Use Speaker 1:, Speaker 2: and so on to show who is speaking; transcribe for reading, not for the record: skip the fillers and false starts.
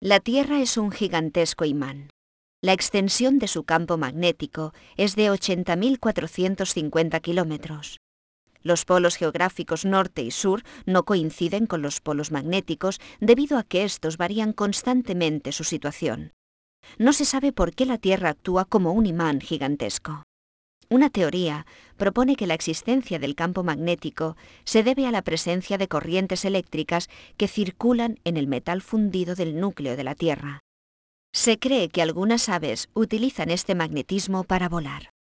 Speaker 1: La Tierra es un gigantesco imán. La extensión de su campo magnético es de 80.450 kilómetros. Los polos geográficos norte y sur no coinciden con los polos magnéticos debido a que estos varían constantemente su situación. No se sabe por qué la Tierra actúa como un imán gigantesco. Una teoría propone que la existencia del campo magnético se debe a la presencia de corrientes eléctricas que circulan en el metal fundido del núcleo de la Tierra. Se cree que algunas aves utilizan este magnetismo para volar.